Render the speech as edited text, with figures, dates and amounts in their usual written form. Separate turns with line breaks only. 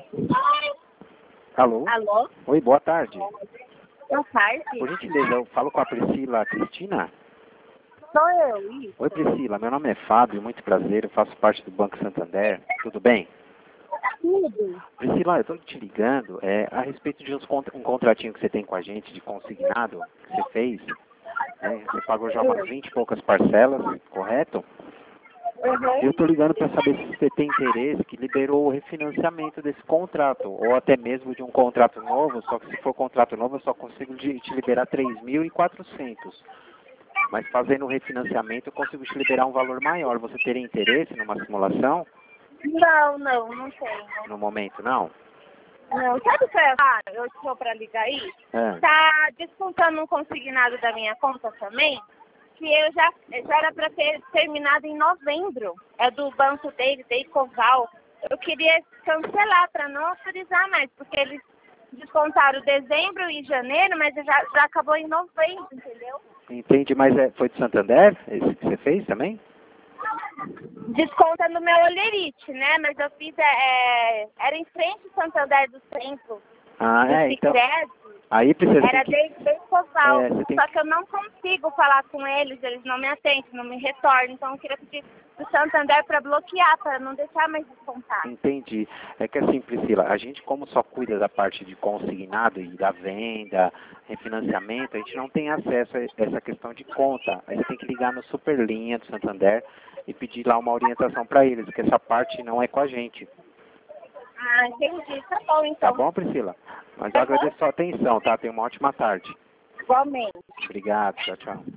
Alô?
Alô?
Oi, boa tarde.
Boa tarde.
Por gentileza, eu falo com a Priscila Cristina?
Sou eu, isso.
Oi, Priscila, meu nome é Fábio, muito prazer, eu faço parte do Banco Santander, tudo bem?
Tudo.
Priscila, eu estou te ligando a respeito de um contratinho que você tem com a gente de consignado, que você fez, né? Você pagou já umas 20 e poucas parcelas, correto? Eu estou ligando para saber se você tem interesse que liberou o refinanciamento desse contrato, ou até mesmo de um contrato novo, só que se for contrato novo eu só consigo te liberar 3.400. Mas fazendo o refinanciamento eu consigo te liberar um valor maior. Você teria interesse numa simulação?
Não tenho.
No momento, não?
Não, sabe o que eu estou para ligar aí? Tá descontando um consignado da minha conta também, que eu já era para ter terminado em novembro. É do banco dele, da Ecoval. Eu queria cancelar para não autorizar mais, porque eles descontaram dezembro e janeiro, mas já acabou em novembro, entendeu?
Entendi, mas foi de Santander esse que você fez também?
Desconta no meu Olerite, né? Mas eu fiz, era em frente ao Santander do Centro, do
Então...
Sicredi.
Aí precisa...
Era desde Coval,
que...
que eu não consigo falar com eles não me atendem, não me retornam. Então eu queria pedir pro Santander para bloquear, para não deixar mais descontar.
Entendi. É que assim, Priscila, a gente como só cuida da parte de consignado e da venda, refinanciamento, a gente não tem acesso a essa questão de conta. Aí você tem que ligar no Superlinha do Santander e pedir lá uma orientação para eles, porque essa parte não é com a gente.
Ah, entendi. Tá bom, então.
Tá bom, Priscila? Mas eu agradeço a sua atenção, tá? Tenha uma ótima tarde.
Igualmente.
Obrigado. Tchau, tchau.